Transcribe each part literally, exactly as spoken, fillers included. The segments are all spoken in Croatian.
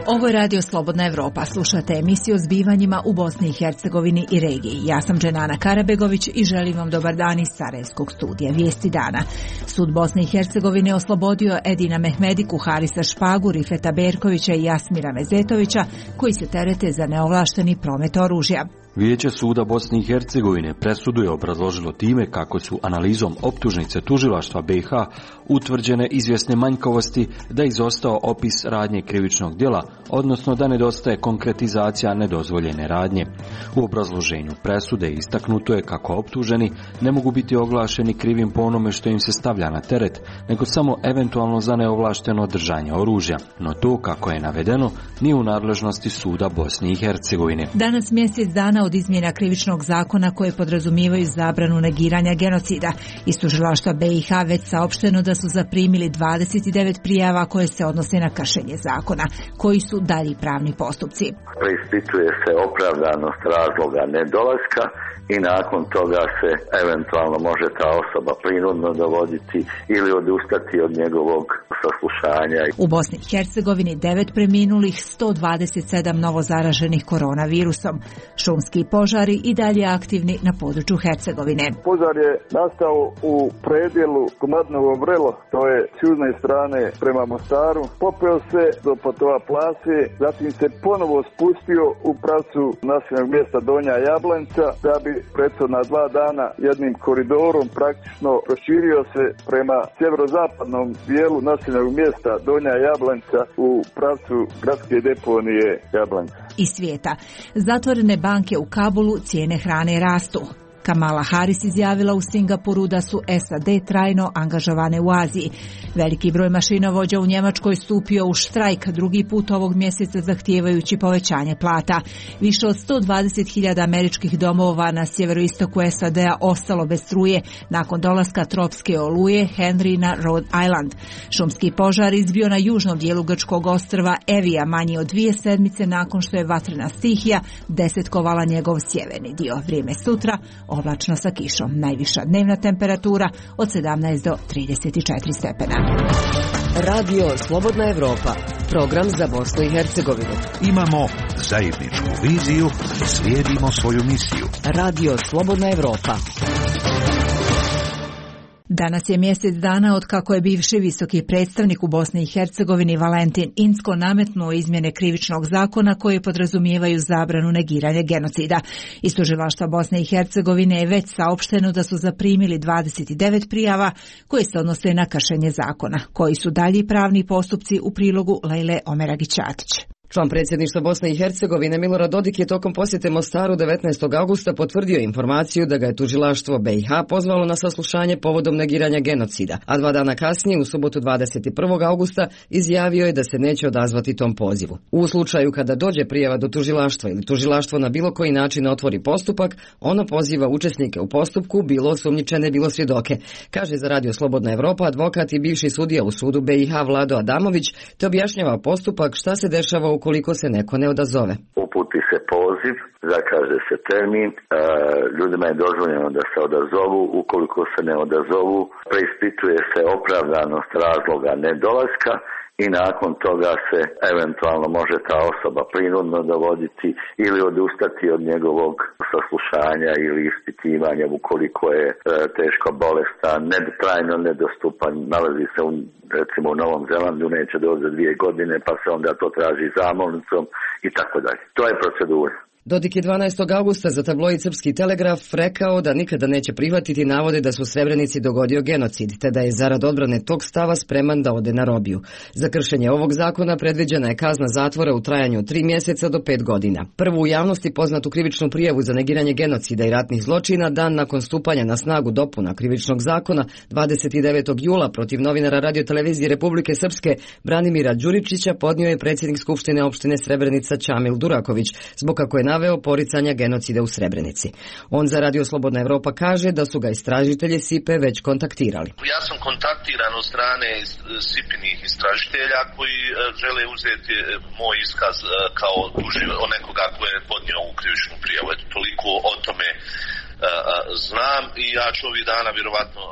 Ovo je Radio Slobodna Evropa. Slušate emisiju o zbivanjima u Bosni i Hercegovini i regiji. Ja sam Dženana Karabegović i želim vam dobar dan iz Sarajevskog studija Vijesti dana. Sud Bosne i Hercegovine oslobodio Edina Mehmediku, Harisa Špagu, Rifeta Berkovića i Jasmira Mezetovića, koji se terete za neovlašteni promet oružja. Vijeće suda Bosne i Hercegovine presudu je obrazložilo time kako su analizom optužnice tužilaštva B i H utvrđene izvjesne manjkavosti, da je izostao opis radnje krivičnog djela, odnosno da nedostaje konkretizacija nedozvoljene radnje. U obrazloženju presude istaknuto je kako optuženi ne mogu biti oglašeni krivim po onome što im se stavlja na teret, nego samo eventualno za neovlašteno držanje oružja. No to, kako je navedeno, nije u nadležnosti suda Bosne i Hercegovine. Danas mjesec dana od izmjena krivičnog zakona koje podrazumijevaju zabranu negiranja genocida. Iz tužilaštva B i H već saopšteno da su zaprimili dvadeset devet prijava koje se odnose na kršenje zakona. Koji su dalji pravni postupci? Preispituje se opravdanost razloga nedolaska i nakon toga se eventualno može ta osoba prinudno dovoditi ili odustati od njegovog saslušanja. U Bosni i Hercegovini devet preminulih, sto dvadeset sedam novozaraženih koronavirusom. Šumski požari i dalje aktivni na području Hercegovine. Požar je nastao u predjelu Komadnovo Vrelo, to je s južne strane prema Mostaru. Popeo se do Potova Plase, zatim se ponovo spustio u pravcu naseljenog mjesta Donja Jablanca, da bi prethodna dva dana jednim koridorom praktično proširio se prema sjeverozapadnom dijelu naseljenog mjesta Donja Jablanca u pravcu gradske deponije Jablanca. Iz svijeta. Zatvorene banke u Kabulu, cijene hrane rastu. Kamala Harris izjavila u Singapuru da su S A D trajno angažovane u Aziji. Veliki broj mašinovođa u Njemačkoj stupio u štrajk drugi put ovog mjeseca zahtijevajući povećanje plata. Više od sto dvadeset hiljada američkih domova na sjeveroistoku S A D-a ostalo bez struje nakon dolaska tropske oluje Henry na Rhode Island. Šumski požar izbio na južnom dijelu grčkog ostrva Evija manje od dvije sedmice nakon što je vatrena stihija desetkovala njegov sjeverni dio. Vrijeme sutra oblačno sa kišom. Najviša dnevna temperatura od sedamnaest do trideset četiri stepena. Radio Slobodna Evropa, program za Bosnu i Hercegovinu. Imamo zajedničku viziju i slijedimo svoju misiju. Radio Slobodna Evropa. Danas je mjesec dana od kako je bivši visoki predstavnik u Bosni i Hercegovini Valentin Incko nametnuo izmjene krivičnog zakona koje podrazumijevaju zabranu negiranja genocida. Iz tužilaštva Bosne i Hercegovine je već saopšteno da su zaprimili dvadeset devet prijava koje se odnose na kršenje zakona. Koji su dalji pravni postupci u prilogu Lejle Omeragić-Atić. Član predsjedništva Bosne i Hercegovine Milorad Dodik je tokom posjete Mostaru devetnaestog augusta potvrdio informaciju da ga je tužilaštvo B i H pozvalo na saslušanje povodom negiranja genocida, a dva dana kasnije, u subotu dvadeset prvog augusta, izjavio je da se neće odazvati tom pozivu. U slučaju kada dođe prijava do tužilaštva ili tužilaštvo na bilo koji način otvori postupak, ono poziva učesnike u postupku, bilo osumnjičene, bilo svjedoke, kaže za Radio Slobodna Evropa advokat i bivši sudija u sudu B i H Vlado Adamović, te objašnjava postupak šta se dešava u ukoliko se neko ne odazove. Uputi se poziv, zakaže se termin, ljudima je dozvoljeno da se odazovu, ukoliko se ne odazovu, preispituje se opravdanost razloga nedolaska i nakon toga se eventualno može ta osoba prinudno dovoditi ili odustati od njegovog saslušanja ili ispitivanja ukoliko je e, teško bolestan, ne, trajno nedostupan, nalazi se u, recimo u Novom Zelandu, neće doći za dvije godine pa se onda to traži zamolnicom i tako dalje. To je procedura. Dodik je dvanaestog augusta za tabloid Srpski telegraf rekao da nikada neće prihvatiti navode da su u Srebrenici dogodio genocid, te da je zarad odbrane tog stava spreman da ode na robiju. Za kršenje ovog zakona predviđena je kazna zatvora u trajanju od tri mjeseca do pet godina. Prvu u javnosti poznatu krivičnu prijavu za negiranje genocida i ratnih zločina dan nakon stupanja na snagu dopuna krivičnog zakona dvadeset devetog jula protiv novinara radiotelevizije Republike Srpske Branimira Đuričića podnio je predsjednik Skupštine opštine Srebrenica Čamil Duraković, zbog kako je naveo poricanja genocida u Srebrenici. On za Radio Slobodna Evropa kaže da su ga istražitelji S I P-e već kontaktirali. Ja sam kontaktiran od strane S I P-inih istražitelja koji žele uzeti moj iskaz kao tužilac od nekoga ko je podnio ovu krivičnu prijavu. Toliko o tome znam i ja ću ovih dana vjerovatno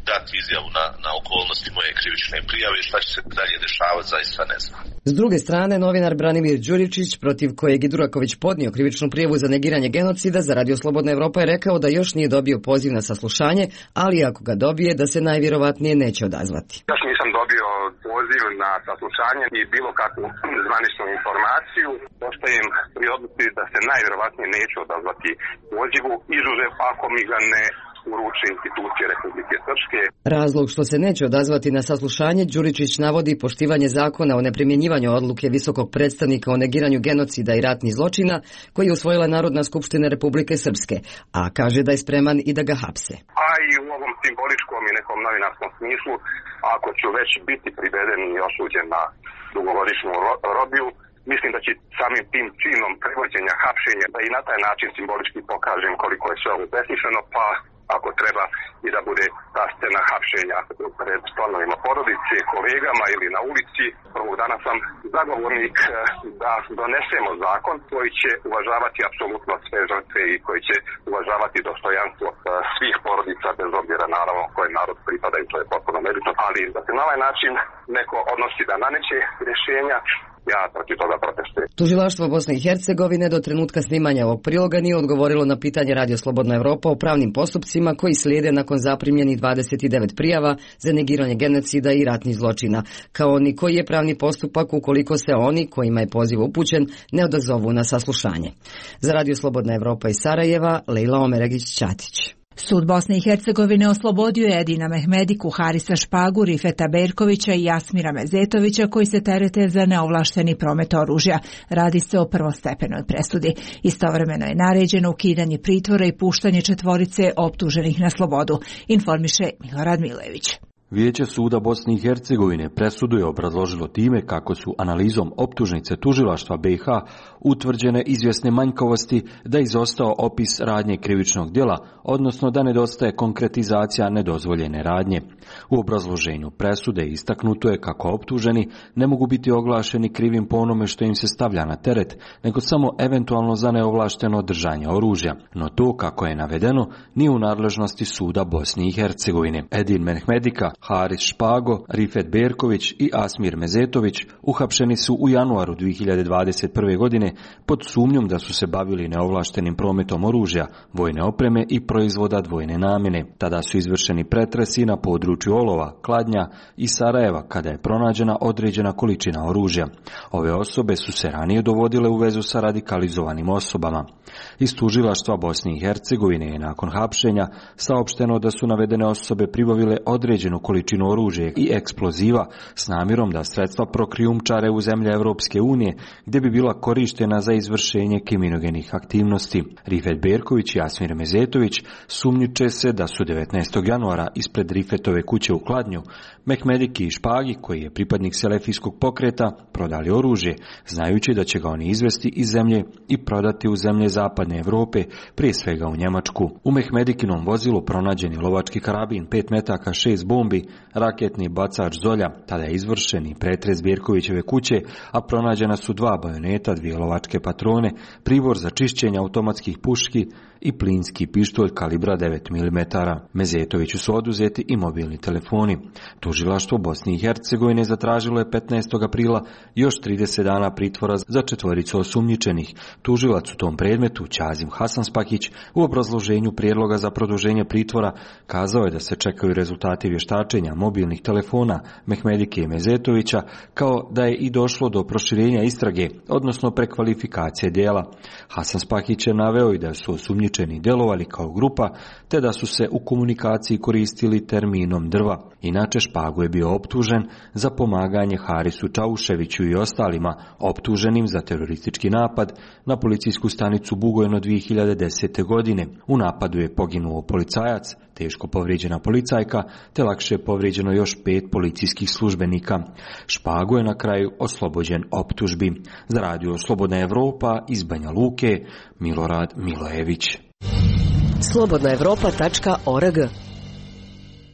dati izjavu na, na okolnosti moje krivične prijave. Šta će se dalje dešavati, zaista ne znam. S druge strane, novinar Branimir Đuričić, protiv kojeg je Duraković podnio krivičnu prijavu za negiranje genocida, za Radio Slobodna Evropa je rekao da još nije dobio poziv na saslušanje, ali ako ga dobije, da se najvjerovatnije neće odazvati. Još nisam dobio poziv na saslušanje i bilo kakvu zvaničnu informaciju. Ostajem pri odluci da se najvjerovatnije neću odazvati pozivu, izuzev ako mi ga ne uruče institucije Republike Srpske. Razlog što se neće odazvati na saslušanje, Đuričić navodi poštivanje zakona o neprimjenjivanju odluke visokog predstavnika o negiranju genocida i ratnih zločina koji je usvojila Narodna skupština Republike Srpske, a kaže da je spreman i da ga hapse. A i u ovom simboličkom i nekom novinarskom smislu, ako ću već biti priveden i osuđen na dugogodišnju robiju, mislim da će samim tim činom prevođenja, hapšenja, da i na taj način simbolički pokažem koliko je sve ovo besmisleno, pa ako treba i da bude ta scena hapšenja pred članovima porodice, kolegama ili na ulici. Prvog dana sam zagovornik da donesemo zakon koji će uvažavati apsolutno sve žrtve i koji će uvažavati dostojanstvo svih porodica, bez obzira naravno koje narod pripada, i to je potpuno nebitno, ali da se na ovaj način neko odnosi da nameće rješenja, ja protiv toga protestujem. Tužilaštvo Bosne i Hercegovine do trenutka snimanja ovog priloga nije odgovorilo na pitanje Radio Slobodna Evropa o pravnim postupcima koji slijede nakon zaprimljenih dvadeset devet prijava za negiranje genocida i ratnih zločina, kao ni koji je pravni postupak ukoliko se oni, kojima je poziv upućen, ne odazovu na saslušanje. Za Radio Slobodna Evropa iz Sarajeva, Lejla Omeragić-Ćatić. Sud Bosne i Hercegovine oslobodio je Edina Mehmediku, Harisa Špagu, Rifeta Berkovića i Jasmira Mezetovića koji se terete za neovlašteni promet oružja. Radi se o prvostepenoj presudi. Istovremeno je naređeno ukidanje pritvora i puštanje četvorice optuženih na slobodu, informiše Milorad Milević. Vijeće suda Bosne i Hercegovine presudu je obrazložilo time kako su analizom optužnice tužilaštva B iH utvrđene izvjesne manjkavosti, da je izostao opis radnje krivičnog djela, odnosno da nedostaje konkretizacija nedozvoljene radnje. U obrazloženju presude istaknuto je kako optuženi ne mogu biti oglašeni krivim po onome što im se stavlja na teret, nego samo eventualno za neovlašteno držanje oružja. No to, kako je navedeno, nije u nadležnosti suda Bosne i Hercegovine. Edin Mehmedika, Haris Špago, Rifet Berković i Asmir Mezetović uhapšeni su u januaru dvije hiljade dvadeset prve. godine pod sumnjom da su se bavili neovlaštenim prometom oružja, vojne opreme i proizvoda dvojne namjene. Tada su izvršeni pretresi na području Olova, Kladnja i Sarajeva kada je pronađena određena količina oružja. Ove osobe su se ranije dovodile u vezu sa radikalizovanim osobama. Iz tužilaštva Bosne i Hercegovine je nakon hapšenja saopšteno da su navedene osobe pribavile određenu količinu oružja i eksploziva s namjerom da sredstva prokrijumčare u zemlje Europske unije, gdje bi bila korištena za izvršenje kriminogenih aktivnosti. Rifet Berković i Asmir Mezetović sumnjiče se da su devetnaestog januara ispred Rifetove kuće u Kladnju Mehmediki i Špagi, koji je pripadnik selefijskog pokreta, prodali oružje, znajući da će ga oni izvesti iz zemlje i prodati u zemlje zapadne Europe, prije svega u Njemačku. U Mehmedikinom vozilu pronađen je lovački karabin, pet metaka, šest bombi, raketni bacač Zolja. Tada je izvršen i pretres Berkovićeve kuće, a pronađena su dva bajoneta, dvije lovačke patrone, pribor za čišćenje automatskih puški i plinski pištolj kalibra devet milimetara. Mezetoviću su oduzeti i mobilni telefoni. Tužilaštvo Bosne i Hercegovine zatražilo je petnaestog aprila još trideset dana pritvora za četvoricu osumnjičenih. Tužilac u tom predmetu, Ćazim Hasanspakić, u obrazloženju prijedloga za produženje pritvora kazao je da se čekaju rezultati vještačenja mobilnih telefona Mehmedike i Mezetovića, kao da je i došlo do proširenja istrage, odnosno prekvalifikacije djela. Hasanspakić je naveo i da su osumnjičeni djelovali kao grupa, te da su se u komunikaciji koristili terminom drva. Inače, Špago je bio optužen za pomaganje Harisu Čauševiću i ostalima optuženim za teroristički napad na policijsku stanicu Bugojno dvije hiljade desete. godine. U napadu je poginuo policajac, teško povrijeđena policajka, te lakše povrijeđeno još pet policijskih službenika. Špago je na kraju oslobođen optužbi. Za Radio Slobodna Evropa iz Banja Luke, Milorad Milojević. slobodna evropa tačka org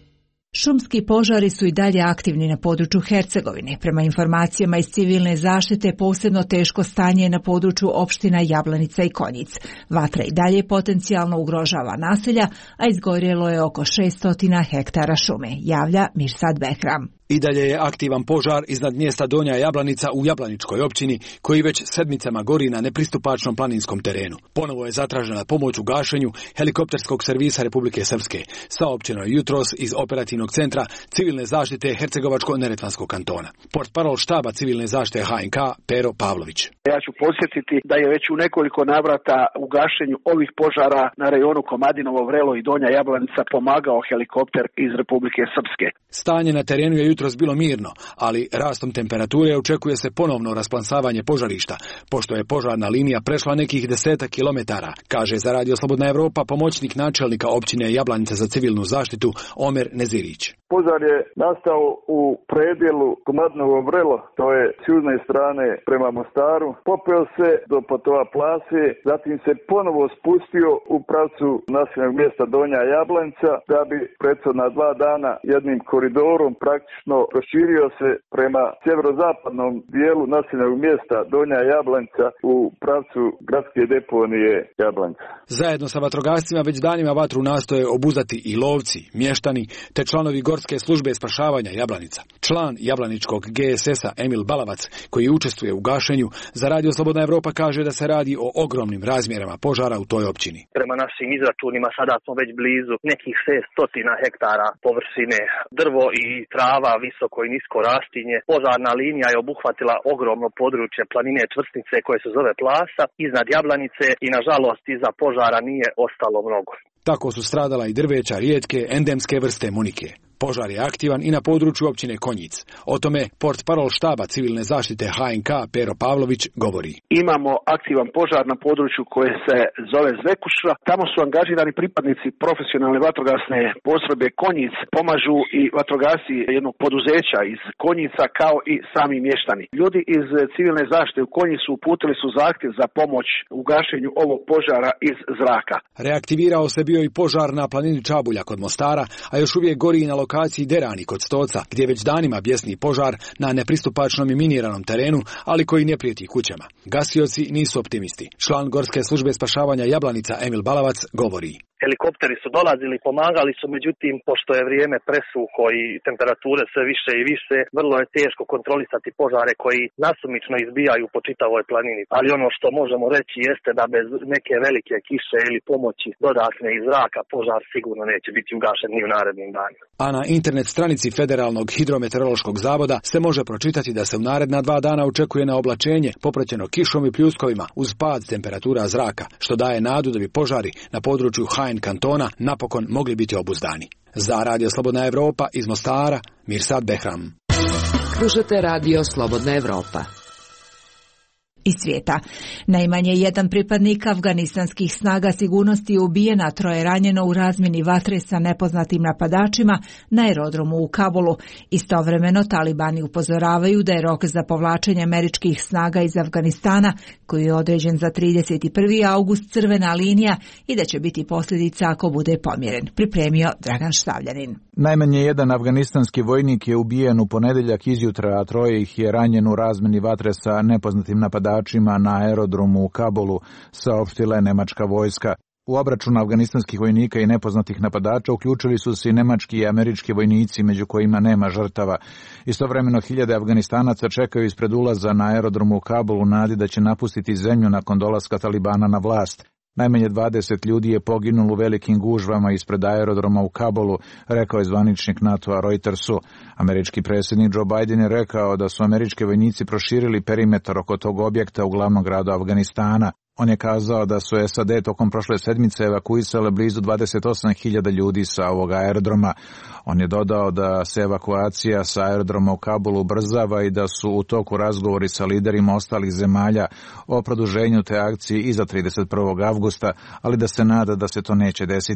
Šumski požari su i dalje aktivni na području Hercegovine. Prema informacijama iz civilne zaštite, posebno teško stanje je na području opština Jablanica i Konjic. Vatra i dalje potencijalno ugrožava naselja, a izgorjelo je oko šesto hektara šume, javlja Mirsad Behram. I dalje je aktivan požar iznad mjesta Donja Jablanica u Jablaničkoj općini, koji već sedmicama gori na nepristupačnom planinskom terenu. Ponovo je zatražena pomoć u gašenju helikopterskog servisa Republike Srpske, saopćeno je jutros iz operativnog centra civilne zaštite Hercegovačko-Neretvanskog kantona. Portparol štaba civilne zaštite H N K Pero Pavlović. Ja ću podsjetiti da je već u nekoliko navrata u gašenju ovih požara na rejonu Komadinovo Vrelo i Donja Jablanica pomagao helikopter iz Republike Srpske. Stanje na terenu je jutros bilo mirno, ali rastom temperature očekuje se ponovno rasplansavanje požarišta, pošto je požarna linija prešla nekih desetak kilometara, kaže za Radio Slobodna Evropa pomoćnik načelnika općine Jablanica za civilnu zaštitu Omer Nezirić. Požar je nastao u predjelu Komadinovo Vrelo, to je s južne strane prema Mostaru, popeo se do Potova Plase, zatim se ponovo spustio u pravcu naseljenog mjesta Donja Jablanica, da bi prethodna dva dana jednim koridorom praktično proširio se prema sjeverozapadnom dijelu naseljenog mjesta Donja Jablanica u pravcu gradske deponije Jablanica. Zajedno sa vatrogascima već danima vatru nastoje obuzati i lovci, mještani te članovi Gorske službe spašavanja Jablanica. Član Jablaničkog G S S-a Emil Balavac, koji učestvuje u gašenju, za Radio Slobodna Evropa kaže da se radi o ogromnim razmjerama požara u toj općini. Prema našim izračunima sada smo već blizu nekih šesto hektara površine, drvo i trava, visoko i nisko rastinje. Požarna linija je obuhvatila ogromno područje planine Čvrsnice koje se zove Plasa iznad Jablanice i nažalost iza požara nije ostalo mnogo. Tako su stradala i drveća rijetke endemske vrste munike. Požar je aktivan i na području općine Konjic. O tome portparol štaba civilne zaštite H N K Pero Pavlović govori. Imamo aktivan požar na području koje se zove Zvekuša. Tamo su angažirani pripadnici profesionalne vatrogasne postrojbe Konjic. Pomažu i vatrogasci jednog poduzeća iz Konjica kao i sami mještani. Ljudi iz civilne zaštite u Konjicu uputili su zahtjev za pomoć u gašenju ovog požara iz zraka. Reaktivirao se bio i požar na planini Čabulja kod Mostara, a još uvijek gori na lokaciji Derani kod Stoca, gdje već danima bjesni požar na nepristupačnom i miniranom terenu, ali koji ne prijeti kućama. Gasioci nisu optimisti. Član Gorske službe spašavanja Jablanica Emil Balavac govori. Helikopteri su dolazili, pomagali su, međutim, pošto je vrijeme presuho i temperature sve više i više, vrlo je teško kontrolisati požare koji nasumično izbijaju po čitavoj planini. Ali ono što možemo reći jeste da bez neke velike kiše ili pomoći dodatne iz zraka požar sigurno neće biti ugašen ni u narednim danima. A na internet stranici Federalnog hidrometeorološkog zavoda se može pročitati da se u naredna dva dana očekuje na oblačenje popraćeno kišom i pljuskovima uz pad temperatura zraka, što daje nadu da bi požari na području H N kantona napokon mogli biti obuzdani. Za Radio Slobodna Evropa iz Mostara, Mirsad Behram. Slušate Radio Slobodna Evropa. Iz svijeta. Najmanje jedan pripadnik afganistanskih snaga sigurnosti je ubijen, a troje ranjeno u razmjeni vatre sa nepoznatim napadačima na aerodromu u Kabulu. Istovremeno talibani upozoravaju da je rok za povlačenje američkih snaga iz Afganistana, koji je određen za trideset prvi august, crvena linija i da će biti posljedica ako bude pomjeren. Pripremio Dragan Štavljanin. Najmanje jedan afganistanski vojnik je ubijen u ponedjeljak izjutra, a troje ih je ranjeno u razmjeni vatre sa nepoznatim napadačima na aerodromu u Kabulu, saopštila je nemačka vojska. U obračunu afganistanskih vojnika i nepoznatih napadača uključili su se i nemački i američki vojnici, među kojima nema žrtava. Istovremeno hiljade Afganistanaca čekaju ispred ulaza na aerodromu u Kabulu nadi da će napustiti zemlju nakon dolaska Talibana na vlast. Najmanje dvadeset ljudi je poginulo u velikim gužvama ispred aerodroma u Kabulu, rekao je zvaničnik NATO-a Reutersu. Američki predsjednik Joe Biden je rekao da su američki vojnici proširili perimetar oko tog objekta u glavnom gradu Afganistana. On je kazao da su S A D tokom prošle sedmice evakuisale blizu dvadeset osam hiljada ljudi sa ovog aerodroma. On je dodao da se evakuacija sa aerodroma u Kabulu ubrzava i da su u toku razgovori sa liderima ostalih zemalja o produženju te akcije iza trideset prvog avgusta, ali da se nada da se to neće desiti.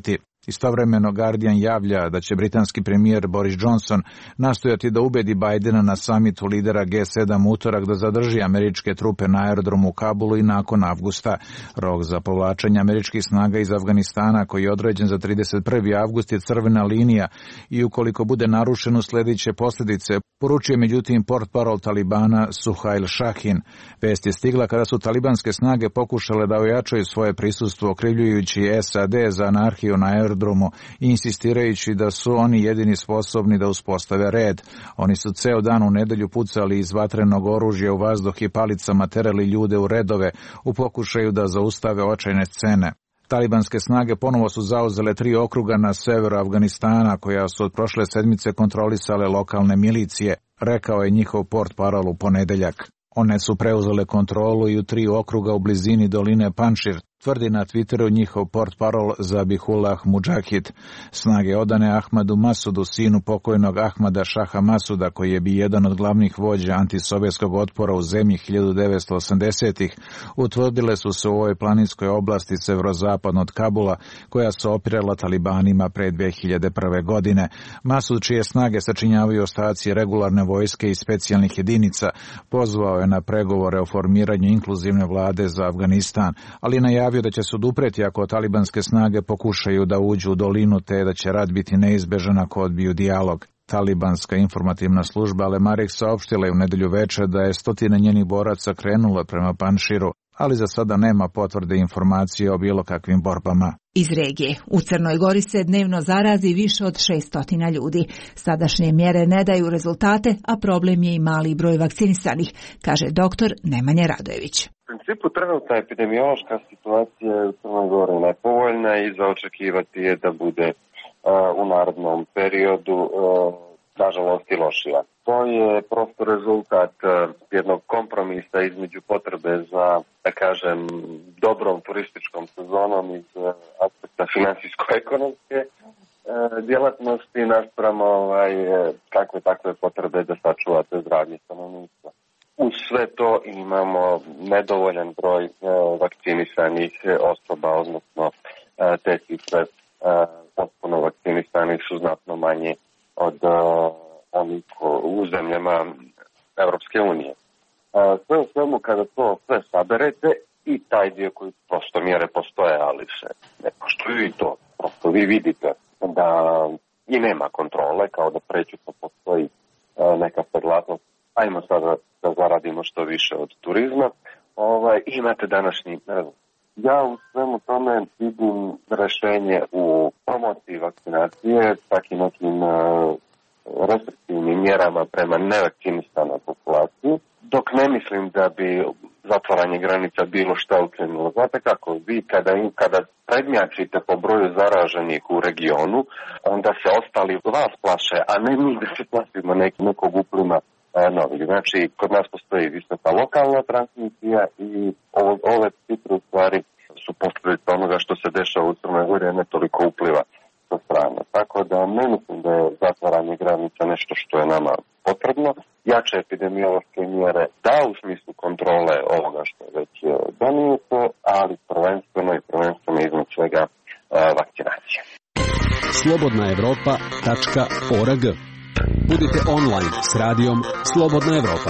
Istovremeno Guardian javlja da će britanski premijer Boris Johnson nastojati da ubedi Bidena na samitu lidera G sedam utorak da zadrži američke trupe na aerodromu u Kabulu i nakon avgusta. Rok za povlačenje američkih snaga iz Afganistana, koji je određen za trideset prvi avgust, je crvena linija i ukoliko bude narušen usledit će posljedice, poručuje međutim portparol Talibana Suhail Shahin. Vest je stigla kada su talibanske snage pokušale da ojačaju svoje prisustvo, okrivljujući S A D za anarhiju na aerodromu i insistirajući da su oni jedini sposobni da uspostave red. Oni su ceo dan u nedelju pucali iz vatrenog oružja u vazduh i palicama terali ljude u redove u pokušaju da zaustave očajne scene. Talibanske snage ponovo su zauzele tri okruga na severu Afganistana, koja su od prošle sedmice kontrolisale lokalne milicije, rekao je njihov portparol u ponedeljak. One su preuzele kontrolu i u tri okruga u blizini doline Panšir, tvrdi na Twitteru njihov portparol Zabihullah Mujahid. Snage odane Ahmadu Masudu, sinu pokojnog Ahmada Šaha Masuda, koji je bio jedan od glavnih vođa antisovjetskog otpora u zemlji hiljadu devetsto osamdesetih, utvrdile su se u ovoj planinskoj oblasti severozapadno od Kabula, koja se opirala talibanima pre dve hiljade prve. godine. Masud, čije snage sačinjavaju ostaci regularne vojske i specijalnih jedinica, pozvao je na pregovore o formiranju inkluzivne vlade za Afganistan, ali najavio da će se odupreti ako talibanske snage pokušaju da uđu u dolinu, te da će rat biti neizbežan ako odbiju dijalog. Talibanska informativna služba Al-Marik saopštila je u nedelju veče da je stotine njenih boraca krenulo prema Panširu, ali za sada nema potvrde informacije o bilo kakvim borbama. Iz regije. U Crnoj Gori se dnevno zarazi više od šesto ljudi. Sadašnje mjere ne daju rezultate, a problem je i mali broj vakcinisanih, kaže doktor Nemanja Radojević. U principu trenutna epidemiološka situacija je u Crnoj Gori nepovoljna i za očekivati je da bude uh, u narednom periodu uh, nažalost i lošija. To je prosto rezultat uh, jednog kompromisa između potrebe za, da kažem, dobrom turističkom sezonom iz uh, aspekta finansijsko-ekonomske uh, djelatnosti naspram ovaj, kakve takve potrebe da sačuvate zdravlje stanovništva. Uz sve to imamo nedovoljan broj e, vakcinisanih osoba, odnosno e, te cifre e, potpuno vakcinisanih su znatno manje od e, onih u zemljama Europske unije. E, sve u svemu, kada to sve saberete i taj dio koji prosto mjere postoje, ali se ne poštuju i to prosto vi vidite da i nema kontrole, kao da prečutno postoji e, neka saglasnost. Ajmo sada da zaradimo što više od turizma. Ovaj, imate današnji rezultat. Ja u svemu tome vidim rešenje u promociji vakcinacije, čak i nekim uh, restriktivnim mjerama prema nevakcinisanoj populaciji, dok ne mislim da bi zatvaranje granica bilo šta ukrenulo. Znate kako, vi kada, kada prednjačite po broju zaraženih u regionu, onda se ostali vas plaše, a ne mi da se plašimo nek, nekog uplima novih. Znači, kod nas postoji visoka lokalna transmisija i ovo, ove cifre u stvari su posljedica onoga što se dešava u Crnoj Gori, a ne toliko upliva sa strane. Tako da ne mislim da je zatvaranje granica nešto što je nama potrebno. Jače epidemiološke mjere da u smislu kontrole ovoga što je već donijeto, ali prvenstveno i prvenstveno iznad svega vakcinacija. slobodna evropa tačka org. Budite online s radijom Slobodna Evropa.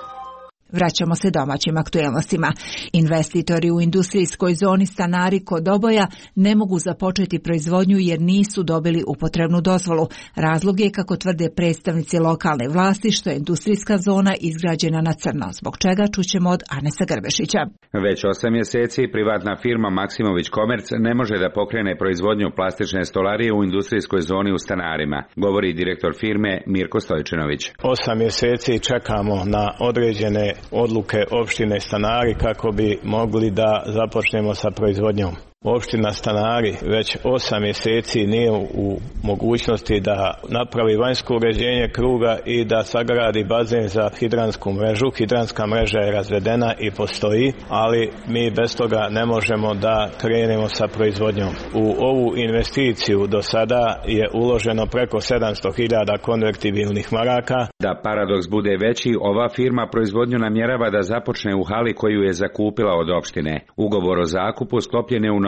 Vraćamo se domaćim aktuelnostima. Investitori u industrijskoj zoni Stanari kod Doboja ne mogu započeti proizvodnju jer nisu dobili upotrebnu dozvolu. Razlog je, kako tvrde predstavnici lokalne vlasti, što je industrijska zona izgrađena na crno, zbog čega čućemo od Anesa Grbešića. Već osam mjeseci privatna firma Maksimović Komerc ne može da pokrene proizvodnju plastične stolarije u industrijskoj zoni u Stanarima, govori direktor firme Mirko Stojčinović. Osam mjeseci čekamo na određene odluke opštine Stanari kako bi mogli da započnemo sa proizvodnjom. Opština Stanari već osam mjeseci nije u mogućnosti da napravi vanjsko uređenje kruga i da sagradi bazen za hidransku mrežu. Hidranska mreža je razvedena i postoji, ali mi bez toga ne možemo da krenemo sa proizvodnjom. U ovu investiciju do sada je uloženo preko sedamsto hiljada konvertibilnih maraka. Da paradoks bude veći, ova firma proizvodnju namjerava da započne u hali koju je zakupila od opštine. Ugovor o zakupu sklopljen je u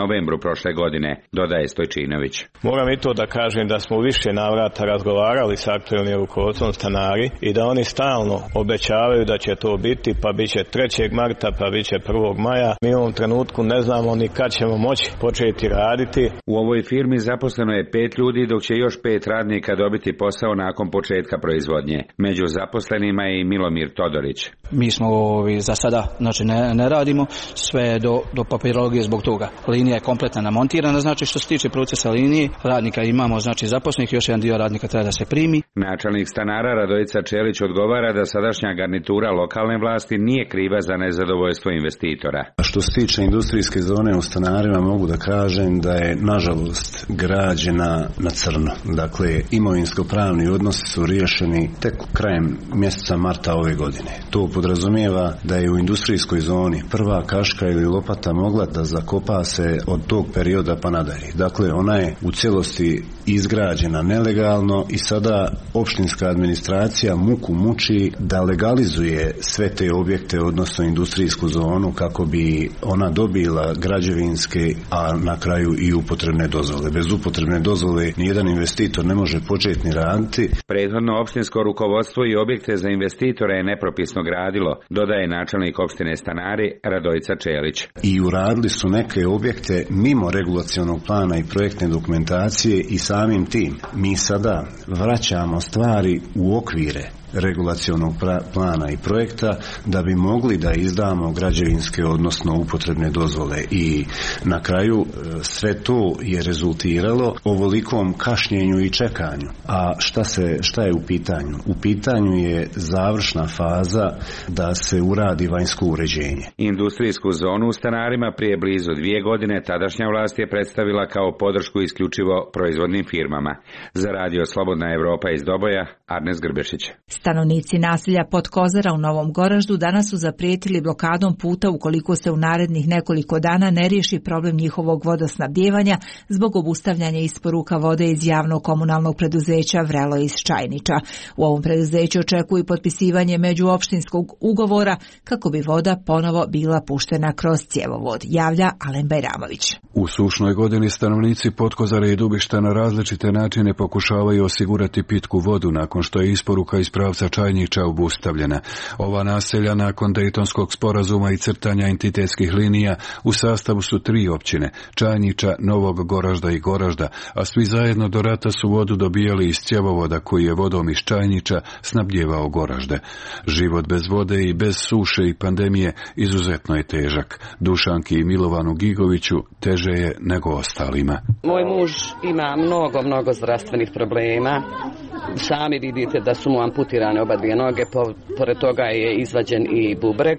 novembru prošle godine, dodaje Stojčinović. Moram i to da kažem da smo više navrata razgovarali s aktuelnim rukovodstvom stanari i da oni stalno obećavaju da će to biti, pa bit će trećeg marta, pa bit će prvog maja. Mi u ovom trenutku ne znamo ni kad ćemo moći početi raditi. U ovoj firmi zaposleno je pet ljudi, dok će još pet radnika dobiti posao nakon početka proizvodnje. Među zaposlenima je i Milomir Todorić. Mi smo ovi, za sada znači ne, ne radimo sve do, do papirologije zbog toga. Linija je kompletno namontirana, znači što se tiče procesa linije, radnika imamo znači zaposlenih, još jedan dio radnika treba da se primi. Načelnik stanara Radojica Čelić odgovara da sadašnja garnitura lokalne vlasti nije kriva za nezadovoljstvo investitora. Što se tiče industrijske zone u stanarima, mogu da kažem da je nažalost građena na crno. Dakle, imovinsko-pravni odnosi su riješeni tek krajem mjeseca marta ove godine. To podrazumijeva da je u industrijskoj zoni prva kaška ili lopata mogla da zakopa se od tog perioda pa nadalje. Dakle, ona je u cijelosti izgrađena nelegalno i sada opštinska administracija muku muči da legalizuje sve te objekte, odnosno industrijsku zonu, kako bi ona dobila građevinske, a na kraju i upotrebne dozvole. Bez upotrebne dozvole nijedan investitor ne može početi ni raditi. Prethodno opštinsko rukovodstvo i objekte za investitore je nepropisno gradilo, dodaje načelnik opštine Stanari Radojica Čelić. I uradili su neke objekte mimo regulacionog plana i projektne dokumentacije i samim tim mi sada vraćamo stvari u okvire regulacionog plana i projekta da bi mogli da izdamo građevinske, odnosno upotrebne dozvole, i na kraju sve to je rezultiralo ovolikom kašnjenju i čekanju. A šta se, šta je u pitanju? U pitanju je završna faza da se uradi vanjsko uređenje. Industrijsku zonu u Stanarima prije blizu dvije godine tadašnja vlast je predstavila kao podršku isključivo proizvodnim firmama. Za radio Slobodna Evropa iz Doboja, Arnes Grbešić. Stanovnici naselja Podkozara u Novom Goraždu danas su zaprijetili blokadom puta ukoliko se u narednih nekoliko dana ne riješi problem njihovog vodosnabdijevanja zbog obustavljanja isporuka vode iz javnog komunalnog preduzeća Vrelo iz Čajniča. U ovom preduzeću očekuju potpisivanje međuopštinskog ugovora kako bi voda ponovo bila puštena kroz cjevovod, javlja Alen Bajramović. U sušnoj godini stanovnici Podkozara i Dubišta na različite načine pokušavaju osigurati pitku vodu nakon što je isporuka iz pravca Čajniča obustavljena. Ova naselja nakon Dejtonskog sporazuma i crtanja entitetskih linija u sastavu su tri općine, Čajniča, Novog Goražda i Goražda, a svi zajedno do rata su vodu dobijali iz cjevovoda koji je vodom iz Čajniča snabdjevao Goražde. Život bez vode i bez suše i pandemije izuzetno je težak. Dušanki i Milovanu Gigoviću teže je nego ostalima. Moj muž ima mnogo, mnogo zdravstvenih problema. Sami vidite da su mu amputirane oba dvije noge, pored toga je izvađen i bubreg.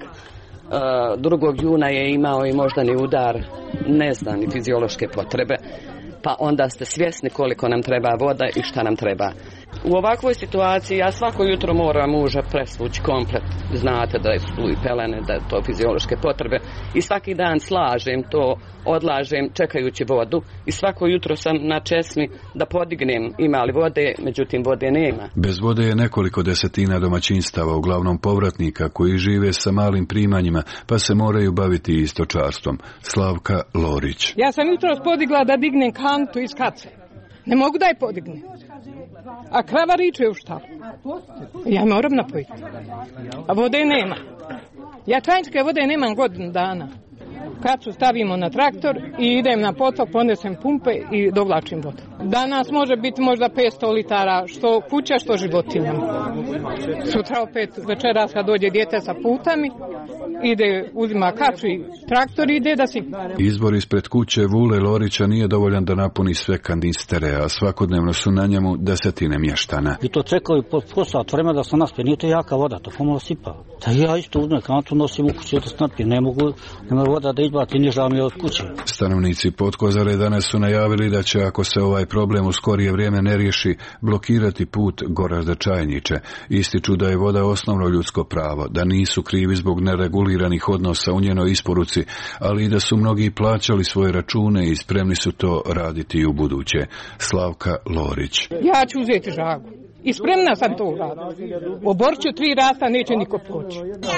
Drugog juna je imao i moždani udar, ne znam, ni fiziološke potrebe, pa onda ste svjesni koliko nam treba voda i šta nam treba. U ovakvoj situaciji ja svako jutro moram muža presvući komplet. Znate da su tu i pelene, da je to fiziološke potrebe. I svaki dan slažem to, odlažem čekajući vodu. I svako jutro sam na česmi da podignem ima li vode, međutim vode nema. Bez vode je nekoliko desetina domaćinstava, uglavnom povratnika, koji žive sa malim primanjima, pa se moraju baviti i stočarstvom. Slavka Lorić. Ja sam jutros podigla da dignem kantu iz kace. Ne mogu da je podignem. A krava riče u štalu. Ja moram napojiti. A vode nema. Ja čajničke vode nemam godinu dana. Kaču stavimo na traktor i idem na potok, ponesem pumpe i dovlačim vodu. Danas može biti možda petsto litara, što kuća, što životinjama. Sutra opet večeras kad dođe dijete sa putami, ide, uzima kaču i traktor ide da si... Izvor ispred kuće Vule Lorića nije dovoljan da napuni sve kanistere, a svakodnevno su na njemu desetine mještana. I to čekaju po, po sat vremena da se naspije, nije to jaka voda, to pomalo sipa. Da ja isto uzmem kantu, nosim u kuću da se napije, ne mogu, nema voda da izbati, ne žao mi od kuće. Stanovnici Podkozare danas su najavili da će, ako se ovaj problem u skorije vrijeme ne riješi, blokirati put Goražda Čajniče. Ističu da je voda osnovno ljudsko pravo, da nisu krivi zbog nereguliranih odnosa u njenoj isporuci, ali i da su mnogi plaćali svoje račune i spremni su to raditi i u buduće. Slavka Lorić. Ja ću uzeti žagu. I spremna sam to uraditi. O Borču tri rasta neće niko proći.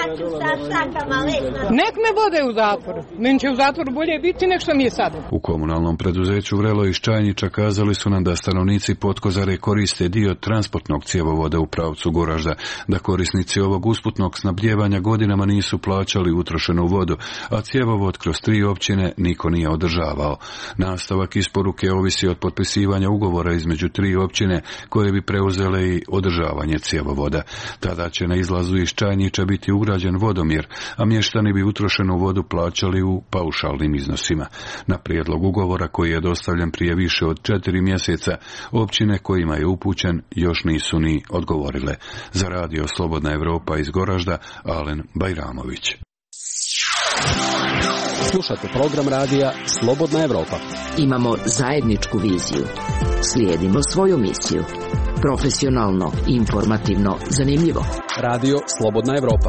Nek me vode u zatvoru. Meni će u zatvoru bolje biti nek što mi je sad. U komunalnom preduzeću Vrelo iz Čajnića kazali su nam da stanovnici Potkozare koriste dio transportnog cjevovoda u pravcu Goražda, da korisnici ovog usputnog snabdjevanja godinama nisu plaćali utrošenu vodu, a cjevovod kroz tri općine niko nije održavao. Nastavak isporuke ovisi od potpisivanja ugovora između tri općine koje bi preuzele i održavanje cjevovoda. Tada će na izlazu iz Čajnića biti ugrađen vodomjer, a mještani bi utrošenu vodu plaćali u paušalnim iznosima. Na prijedlog ugovora koji je dostavljen prije više od četiri mjeseca, općine kojima je upućen još nisu ni odgovorile. Za radio Slobodna Evropa iz Goražda, Alen Bajramović. Slušate program radija Slobodna Evropa. Imamo zajedničku viziju. Slijedimo svoju misiju. Profesionalno, informativno, zanimljivo. Radio Slobodna Evropa.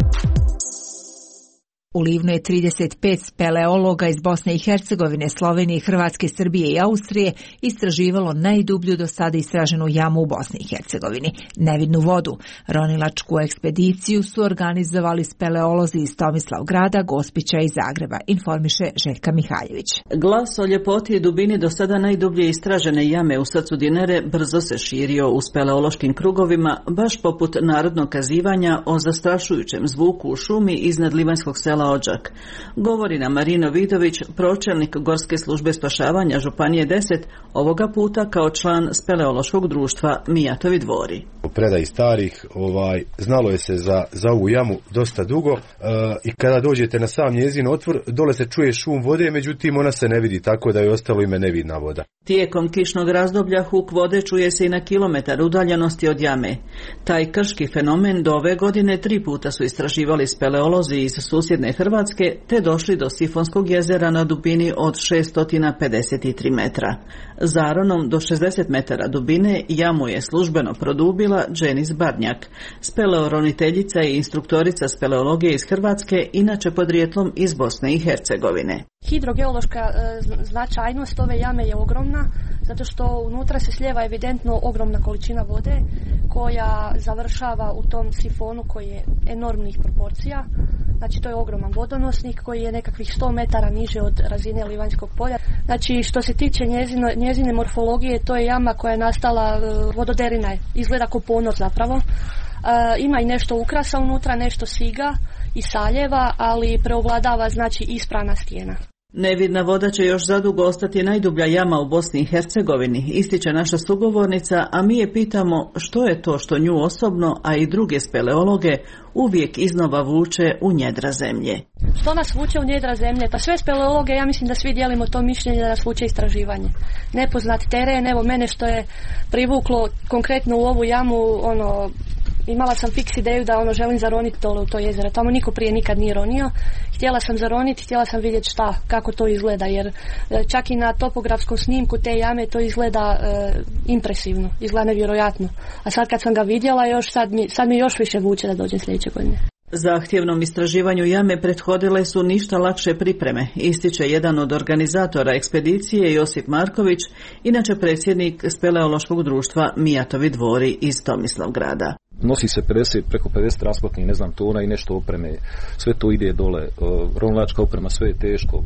U Livnu je trideset pet speleologa iz Bosne i Hercegovine, Slovenije, Hrvatske, Srbije i Austrije istraživalo najdublju do sada istraženu jamu u Bosni i Hercegovini, nevidnu vodu. Ronilačku ekspediciju su organizovali speleolozi iz Tomislavgrada, Gospića i Zagreba, informiše Željka Mihajlović. Glas o ljepoti i dubini do sada najdublje istražene jame u srcu Dinare brzo se širio u speleološkim krugovima, baš poput narodnog kazivanja o zastrašujućem zvuku u šumi iznad livanjskog sela Odžak. Govori nam Marino Vidović, pročelnik Gorske službe spašavanja Županije deset, ovoga puta kao član speleološkog društva Mijatovi dvori. U predaji starih ovaj, znalo je se za, za ovu jamu dosta dugo e, i kada dođete na sam njezin otvor, dole se čuje šum vode, međutim ona se ne vidi, tako da je ostalo ime nevidna voda. Tijekom kišnog razdoblja huk vode čuje se i na kilometar udaljenosti od jame. Taj krški fenomen do ove godine tri puta su istraživali speleolozi iz susjedne Hrvatske te došli do Sifonskog jezera na dubini od šesto pedeset tri metra. Zaronom do šezdeset metara dubine jamu je službeno produbila Dženis Barnjak, speleoroniteljica i instruktorica speleologije iz Hrvatske, inače podrijetlom iz Bosne i Hercegovine. Hidrogeološka e, značajnost ove jame je ogromna, zato što unutra se slijeva evidentno ogromna količina vode koja završava u tom sifonu koji je enormnih proporcija. Znači to je ogroman vodonosnik koji je nekakvih sto metara niže od razine Livanjskog polja. Znači što se tiče njezino, njezine morfologije, to je jama koja je nastala, vododerina je, izgleda kao ponor zapravo. E, ima i nešto ukrasa unutra, nešto siga i saljeva, ali preovladava znači ispravna stijena. Nevidna voda će još zadugo ostati najdublja jama u Bosni i Hercegovini, ističe naša sugovornica, a mi je pitamo što je to što nju osobno, a i druge speleologe, uvijek iznova vuče u njedra zemlje. Što nas vuče u njedra zemlje? Pa sve speleologe, ja mislim da svi dijelimo to mišljenje da nas vuče istraživanje. Nepoznat teren, evo mene što je privuklo konkretno u ovu jamu, ono, imala sam fiks ideju da ono želim zaroniti dole u to jezero. Tamo niko prije nikad nije ronio. Htjela sam zaroniti, htjela sam vidjeti šta, kako to izgleda, jer čak i na topografskom snimku te jame to izgleda e, impresivno, izgleda nevjerojatno. A sad kad sam ga vidjela, još sad mi, sad mi još više vuče da dođem sljedeće godine. Zahtjevnom istraživanju jame prethodile su ništa lakše pripreme, ističe jedan od organizatora ekspedicije Josip Marković, inače predsjednik speleološkog društva Mijatovi dvori iz Tomislavgrada. Nosi se pedeset, preko pedeset transportnih, ne znam, tona i nešto opreme, sve to ide dole, ronilačka oprema, sve je teško,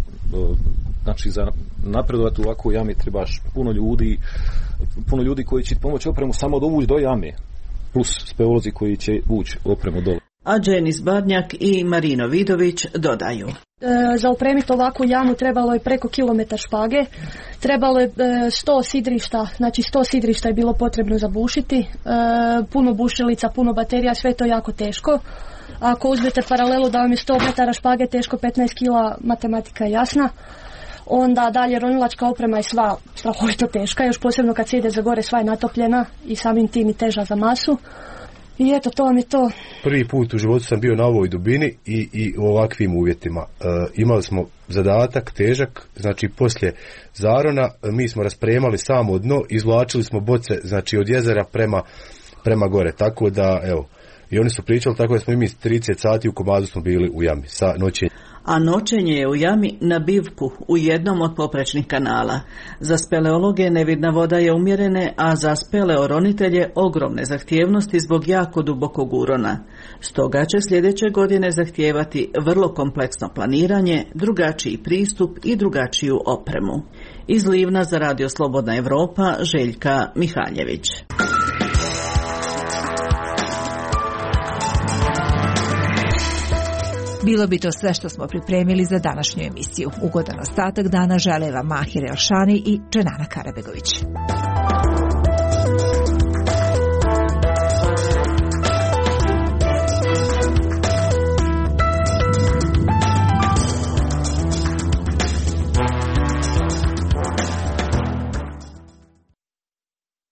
znači za napredovati u ovakvoj jami trebaš puno ljudi, puno ljudi koji će pomoći opremu samo dovući do jame, plus speleolozi koji će vući opremu dole. A Dženis Barnjak i Marino Vidović dodaju. E, za opremiti ovakvu jamu trebalo je preko kilometar špage, trebalo je e, sto sidrišta, znači sto sidrišta je bilo potrebno zabušiti, e, puno bušilica, puno baterija, sve to jako teško. Ako uzmete paralelu da vam je sto metara špage teško petnaest kila, matematika je jasna. Onda dalje ronilačka oprema je sva strahovito teška, još posebno kad se ide za gore, sva je natopljena i samim tim i teža za masu. I eto, to vam je to. Prvi put u životu sam bio na ovoj dubini i, i u ovakvim uvjetima. E, imali smo zadatak, težak, znači poslije zarona mi smo raspremali samo dno, izvlačili smo boce, znači od jezera prema, prema gore. Tako da, evo, i oni su pričali tako da smo i mi trideset sati u komadu smo bili u jami sa noćenjem. A noćenje je u jami na bivku u jednom od poprečnih kanala. Za speleologe nevidna voda je umjerene, a za speleoronitelje ogromne zahtjevnosti zbog jako dubokog urona. Stoga će sljedeće godine zahtijevati vrlo kompleksno planiranje, drugačiji pristup i drugačiju opremu. Iz Livna za Radio Slobodna Evropa, Željka Mihaljević. Bilo bi to sve što smo pripremili za današnju emisiju. Ugodan ostatak dana žele vam Mahir Elšani i Čenana Karabegović.